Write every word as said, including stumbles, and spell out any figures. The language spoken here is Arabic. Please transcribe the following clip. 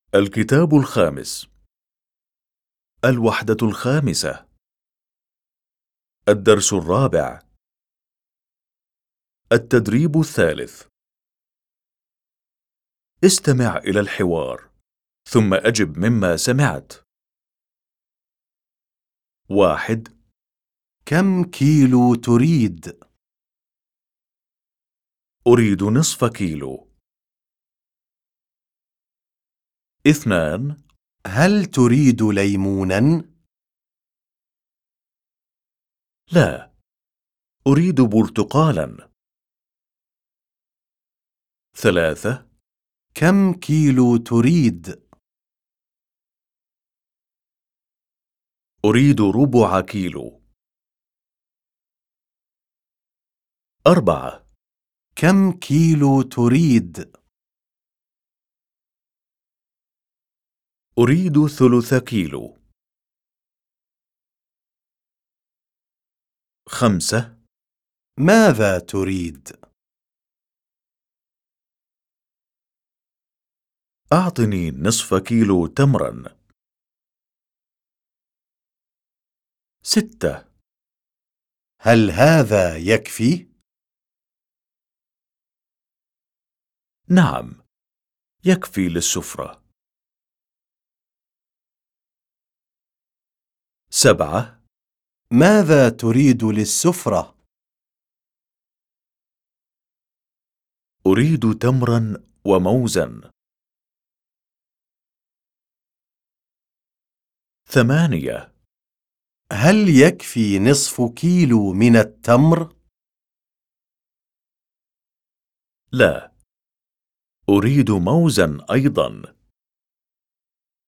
الكتاب الخامس. الوحدة الخامسة. الدرس الرابع. التدريب الثالث. استمع إلى الحوار، ثم أجب مما سمعت. واحد. كم كيلو تريد؟ أريد نصف كيلو. اثنان. هل تريد ليموناً؟ لا، أريد برتقالاً. ثلاثة. كم كيلو تريد؟ أريد ربع كيلو. أربعة. كم كيلو تريد؟ أريد ثلث كيلو. خمسة. ماذا تريد؟ أعطني نصف كيلو تمراً. ستة. هل هذا يكفي؟ نعم، يكفي للسفرة. سبعة. ماذا تريد للسفرة؟ أريد تمراً وموزاً. ثمانية. هل يكفي نصف كيلو من التمر؟ لا، أريد موزاً أيضاً.